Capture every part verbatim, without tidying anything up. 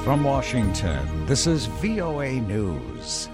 From Washington, this is V O A News.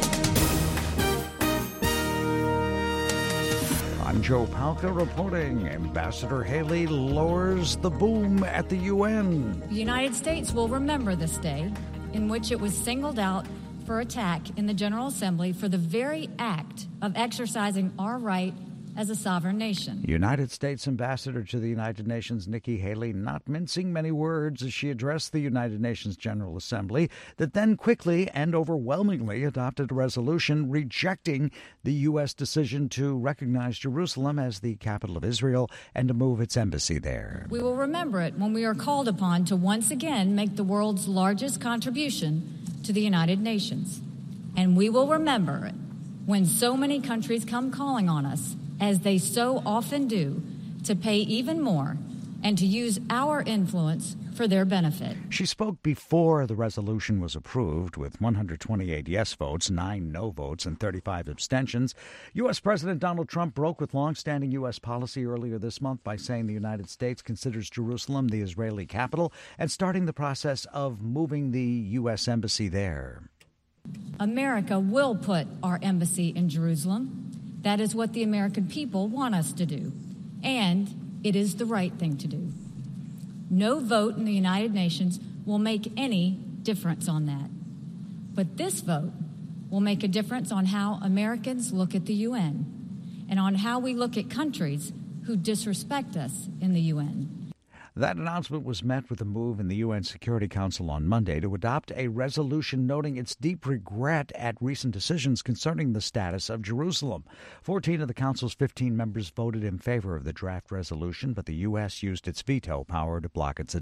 I'm Joe Palca reporting. Ambassador Haley lowers the boom at the U N. The United States will remember this day in which it was singled out for attack in the General Assembly for the very act of exercising our right as a sovereign nation. United States Ambassador to the United Nations Nikki Haley not mincing many words as she addressed the United Nations General Assembly that then quickly and overwhelmingly adopted a resolution rejecting the U S decision to recognize Jerusalem as the capital of Israel and to move its embassy there. We will remember it when we are called upon to once again make the world's largest contribution to the United Nations. And we will remember it when so many countries come calling on us, as they so often do, to pay even more and to use our influence for their benefit. She spoke before the resolution was approved with one hundred twenty-eight yes votes, nine no votes, and thirty-five abstentions. U S. President Donald Trump broke with longstanding U S policy earlier this month by saying the United States considers Jerusalem the Israeli capital and starting the process of moving the U S. embassy there. America will put our embassy in Jerusalem. That is what the American people want us to do, and it is the right thing to do. No vote in the United Nations will make any difference on that. But this vote will make a difference on how Americans look at the U N and on how we look at countries who disrespect us in the U N. That announcement was met with a move in the U N Security Council on Monday to adopt a resolution noting its deep regret at recent decisions concerning the status of Jerusalem. Fourteen of the Council's fifteen members voted in favor of the draft resolution, but the U S used its veto power to block its